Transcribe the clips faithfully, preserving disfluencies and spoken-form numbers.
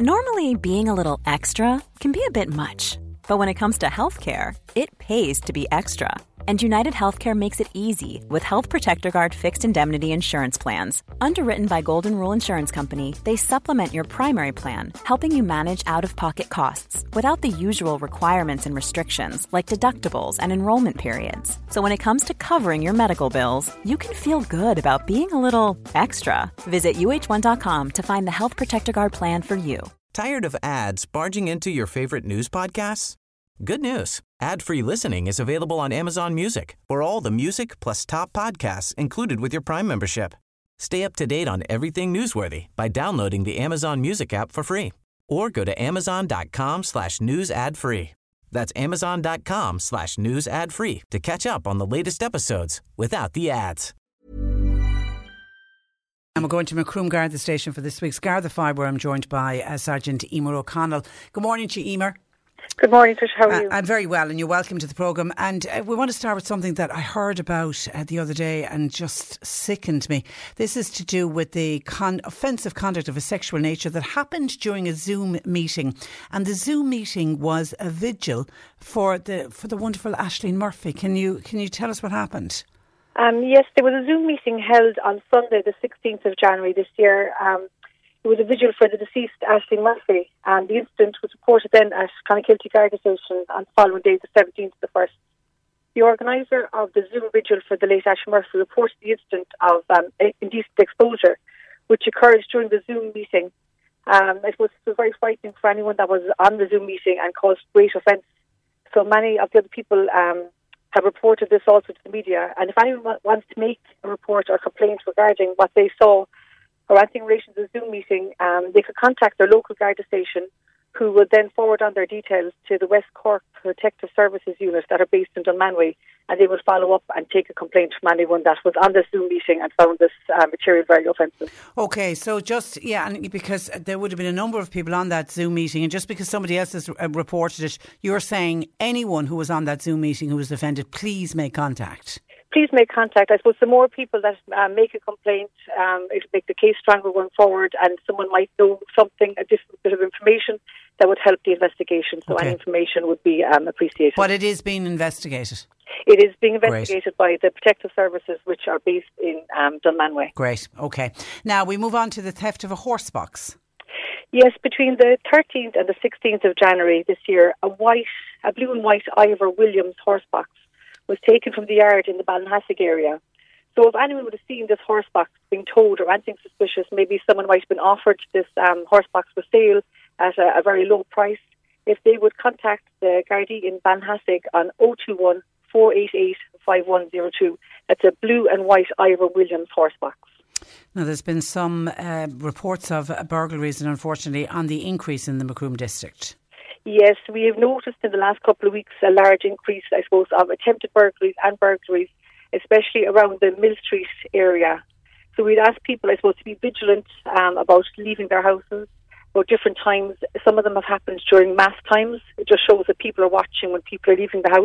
Normally, being a little extra can be a bit much. But when it comes to healthcare, it pays to be extra. And United Healthcare makes it easy with Health Protector Guard fixed indemnity insurance plans. Underwritten by Golden Rule Insurance Company, they supplement your primary plan, helping you manage out-of-pocket costs without the usual requirements and restrictions like deductibles and enrollment periods. So when it comes to covering your medical bills, you can feel good about being a little extra. Visit U H one dot com to find the Health Protector Guard plan for you. Tired of ads barging into your favorite news podcasts? Good news. Ad-free listening is available on Amazon Music for all the music plus top podcasts included with your Prime membership. Stay up to date on everything newsworthy by downloading the Amazon Music app for free or go to amazon.com slash news ad free. That's amazon.com slash news ad free to catch up on the latest episodes without the ads. And we're going to Macroom Garda Station for this week's Garda Five, where I'm joined by uh, Sergeant Emer O'Connell. Good morning to you, Emer. Good morning, Trish. How are you? Uh, I'm very well, and you're welcome to the programme. And uh, we want to start with something that I heard about uh, the other day and just sickened me. This is to do with the con- offensive conduct of a sexual nature that happened during a Zoom meeting. And the Zoom meeting was a vigil for the for the wonderful Aisling Murphy. Can you can you tell us what happened? Um, yes, there was a Zoom meeting held on Sunday, the sixteenth of January this year. Um, It was a vigil for the deceased Aisling Murphy, and the incident was reported then at Clonakilty Garda Station on the following day, the seventeenth of the first. The organiser of the Zoom vigil for the late Aisling Murphy reported the incident of um, indecent exposure, which occurred during the Zoom meeting. Um, it was very frightening for anyone that was on the Zoom meeting and caused great offence. So many of the other people um, have reported this also to the media, and if anyone wants to make a report or complaint regarding what they saw or anything in relation to the Zoom meeting, um, they could contact their local Garda station, who would then forward on their details to the West Cork Protective Services units that are based in Dunmanway, and they would follow up and take a complaint from anyone that was on this Zoom meeting and found this uh, material very offensive. Okay, so just, yeah, and because there would have been a number of people on that Zoom meeting, and just because somebody else has uh, reported it, you're saying anyone who was on that Zoom meeting who was offended, please make contact. Please make contact. I suppose the more people that uh, make a complaint, um, it'll make the case stronger going forward, and someone might know something, a different bit of information that would help the investigation. So okay. Any information would be um, appreciated. But it is being investigated? It is being investigated Great. by the Protective Services, which are based in um, Dunmanway. Great, okay. Now we move on to the theft of a horse box. Yes, between the thirteenth and the sixteenth of January this year, a white, a blue and white Ivor Williams horse box was taken from the yard in the Ballinhassig area. So if anyone would have seen this horse box being towed or anything suspicious, maybe someone might have been offered this um, horse box for sale at a, a very low price, if they would contact the Gardaí in Ballinhassig on oh two one, four eight eight, five one oh two. That's a blue and white Ivor Williams horse box. Now, there's been some uh, reports of uh, burglaries, and unfortunately on the increase in the Macroom district. Yes, we have noticed in the last couple of weeks a large increase, I suppose, of attempted burglaries and burglaries, especially around the Mill Street area. So we'd ask people, I suppose, to be vigilant um, about leaving their houses about different times. Some of them have happened during mass times. It just shows that people are watching when people are leaving the house.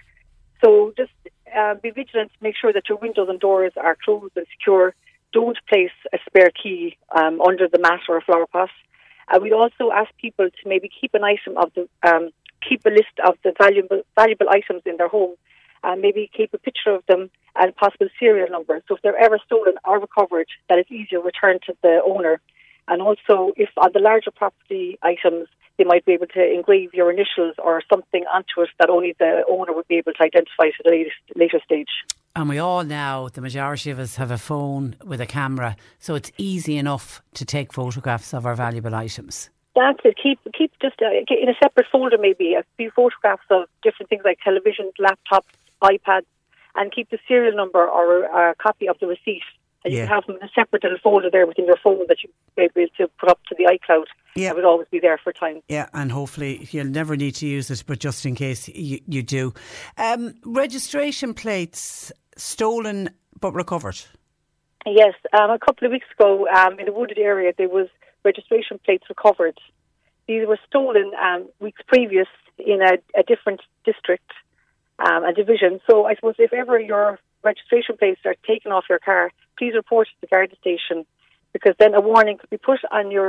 So just uh, be vigilant, make sure that your windows and doors are closed and secure. Don't place a spare key um, under the mat or a flower pot. Uh, we'd also ask people to maybe keep an item of the um, keep a list of the valuable valuable items in their home, and maybe keep a picture of them and possible serial numbers. So if they're ever stolen or recovered, that it's easier returned to the owner. And also, if on the larger property items, they might be able to engrave your initials or something onto it that only the owner would be able to identify at a later, later stage. And we all now, the majority of us have a phone with a camera, so it's easy enough to take photographs of our valuable items. That's it. Keep keep just uh, in a separate folder, maybe a few photographs of different things like televisions, laptops, iPads, and keep the serial number or a copy of the receipt. And yeah. You can have them in a separate little folder there within your phone that you may be able to put up to the iCloud. Yeah. It would always be there for time. Yeah, and hopefully you'll never need to use it, but just in case you, you do. Um, registration plates stolen but recovered. Yes, um, a couple of weeks ago um, in a wooded area there was registration plates recovered. These were stolen um, weeks previous in a, a different district um, and division. So I suppose if ever your registration plates are taken off your car, please report to the Garda station, because then a warning could be put on your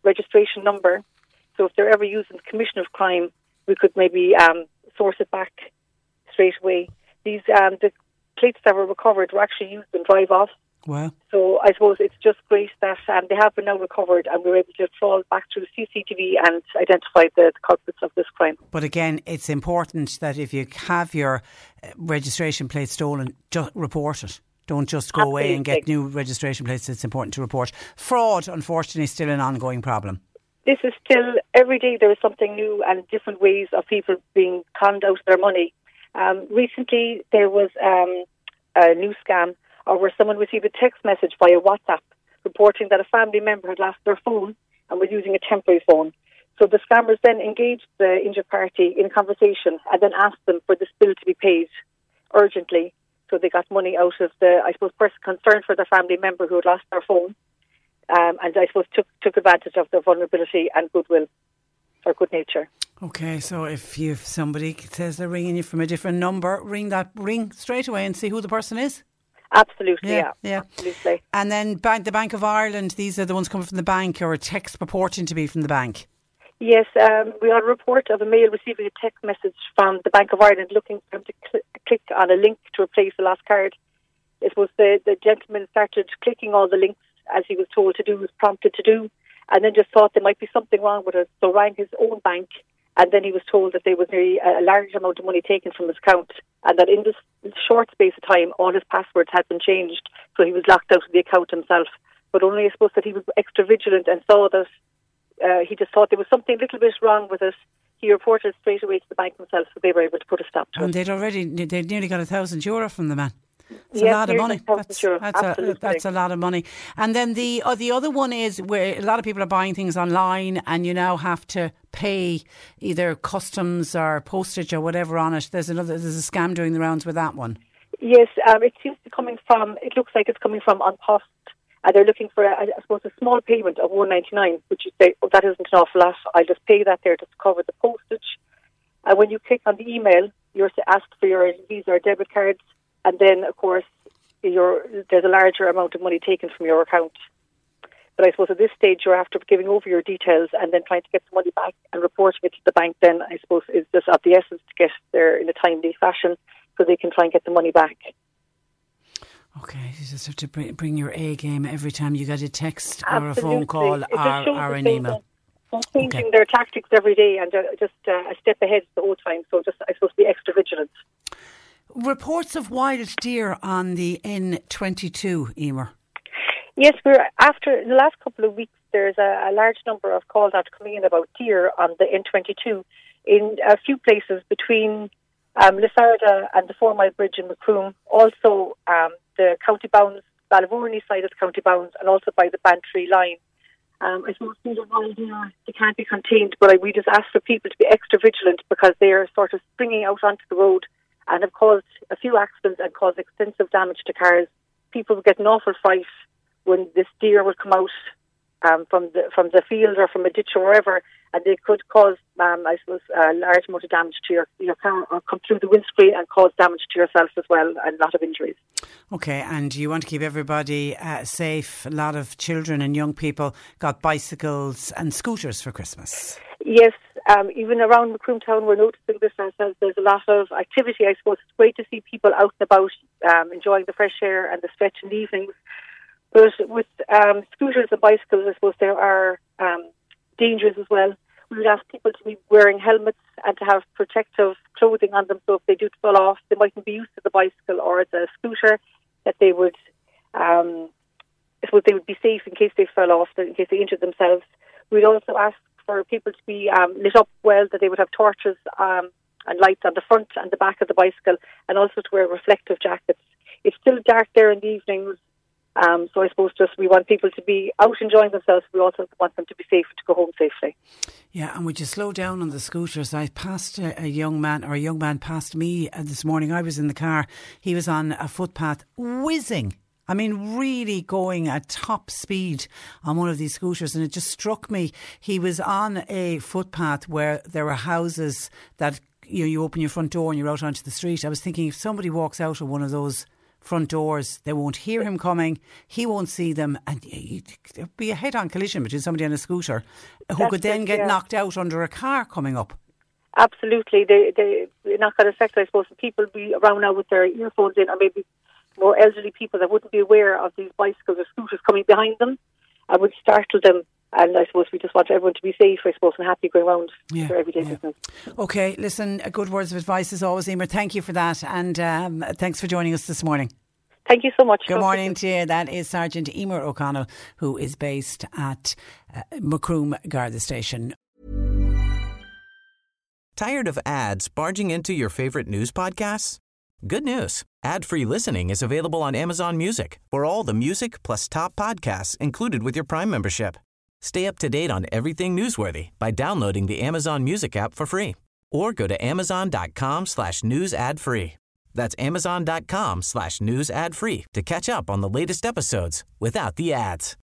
registration number. So if they're ever using the commission of crime, we could maybe um, source it back straight away. These um, the plates that were recovered were actually used in drive-offs. Wow. So I suppose it's just great that um, they have been now recovered and we were able to trawl back through C C T V and identify the, the culprits of this crime. But again, it's important that if you have your registration plate stolen, just report it. Don't just go Absolutely. away and get new registration plates. It's important to report. Fraud, unfortunately, is still an ongoing problem. This is still, every day there is something new and different ways of people being conned out of their money. Um, recently, there was um, a new scam or where someone received a text message via WhatsApp reporting that a family member had lost their phone and was using a temporary phone. So the scammers then engaged the injured party in conversation and then asked them for this bill to be paid urgently. So they got money out of the, I suppose, person concerned for their family member who had lost their phone. Um, and I suppose took took advantage of their vulnerability and goodwill or good nature. Okay, so if you if somebody says they're ringing you from a different number, ring that ring straight away and see who the person is. Absolutely, yeah, yeah, yeah. absolutely. And then bank, the Bank of Ireland, these are the ones coming from the bank or a text purporting to be from the bank. Yes, um, we got a report of a male receiving a text message from the Bank of Ireland looking for him to cl- click on a link to replace a lost card. It was the, the gentleman started clicking all the links as he was told to do, was prompted to do, and then just thought there might be something wrong with it, so rang his own bank, and then he was told that there was a, a large amount of money taken from his account, and that in this short space of time, all his passwords had been changed, so he was locked out of the account himself. But only I suppose that he was extra vigilant and saw that uh, he just thought there was something a little bit wrong with it. He reported straight away to the bank themselves, so they were able to put a stop to it. And they'd already, they'd nearly got a thousand euro from the man. That's yes, a lot of money. That's, that's, a, that's a lot of money. And then the uh, the other one is where a lot of people are buying things online and you now have to pay either customs or postage or whatever on it. There's another. There's a scam doing the rounds with that one. Yes, um, it seems to be coming from. It looks like it's coming from An Post, and they're looking for, a, I suppose, a small payment of one ninety-nine, which you say, oh, that isn't an awful lot. I'll just pay that there to cover the postage. And when you click on the email, you're asked for your Visa or debit cards. And then, of course, you're, there's a larger amount of money taken from your account. But I suppose at this stage, you're after giving over your details and then trying to get the money back and reporting it to the bank then, I suppose, is just of the essence to get there in a timely fashion so they can try and get the money back. Okay, you just have to bring, bring your A game every time you get a text Absolutely. or a phone call or, or an email. They're changing okay. their tactics every day and uh, just uh, a step ahead the whole time. So just, I suppose, be extra vigilant. Reports of wild deer on the N twenty-two, Emer. Yes, we're after in the last couple of weeks. There's a, a large number of calls out coming in about deer on the N twenty-two in a few places between um, Lisarda and the Four Mile Bridge in Macroom. Also, um, the county bounds, Ballyvourney side of the county bounds, and also by the Bantry line. Um, I suppose these are wild deer; they can't be contained. But I, we just ask for people to be extra vigilant because they are sort of springing out onto the road and have caused a few accidents and caused extensive damage to cars. People would get an awful fright when this deer would come out um, from the from the field or from a ditch or wherever, and they could cause, um, I suppose, a large amount of damage to your, your car or come through the windscreen and cause damage to yourself as well, and a lot of injuries. Okay, and you want to keep everybody uh, safe. A lot of children and young people got bicycles and scooters for Christmas. Yes. Um, even around Macroom Town, we're noticing this ourselves. There's a lot of activity. I suppose it's great to see people out and about um, enjoying the fresh air and the stretch in the evenings. But with um, scooters and bicycles, I suppose there are um, dangers as well. We would ask people to be wearing helmets and to have protective clothing on them, so if they do fall off, they mightn't be used to the bicycle or the scooter, that they would, um, I suppose they would be safe in case they fell off, in case they injured themselves. We'd also ask for people to be um, lit up well, that they would have torches um, and lights on the front and the back of the bicycle, and also to wear reflective jackets. It's still dark there in the evenings, um, so I suppose just we want people to be out enjoying themselves. We also want them to be safe, to go home safely. Yeah, and would you slow down on the scooters? I passed a, a young man, or a young man passed me uh, this morning. I was in the car. He was on a footpath whizzing. I mean, really going at top speed on one of these scooters. And it just struck me, he was on a footpath where there were houses that, you know, you open your front door and you're out onto the street. I was thinking, if somebody walks out of one of those front doors. They won't hear him coming. He won't see them. And it'd be a head-on collision between somebody on a scooter who That's could then it, get yeah. knocked out under a car coming up. Absolutely. They, they, they're not going to affect, I suppose, people be around now with their earphones in, or maybe more elderly people that wouldn't be aware of these bicycles or scooters coming behind them. I would startle them. And I suppose we just want everyone to be safe, I suppose, and happy going around Yeah, their everyday yeah. business. Okay, listen, uh, good words of advice as always, Emer. Thank you for that, and um, thanks for joining us this morning. Thank you so much. Good morning to you. That is Sergeant Emer O'Connell, who is based at uh, Macroom Garda Station. Tired of ads barging into your favorite news podcasts? Good news. Ad-free listening is available on Amazon Music for all the music plus top podcasts included with your Prime membership. Stay up to date on everything newsworthy by downloading the Amazon Music app for free or go to amazon.com slash news ad free. That's amazon.com slash news ad free to catch up on the latest episodes without the ads.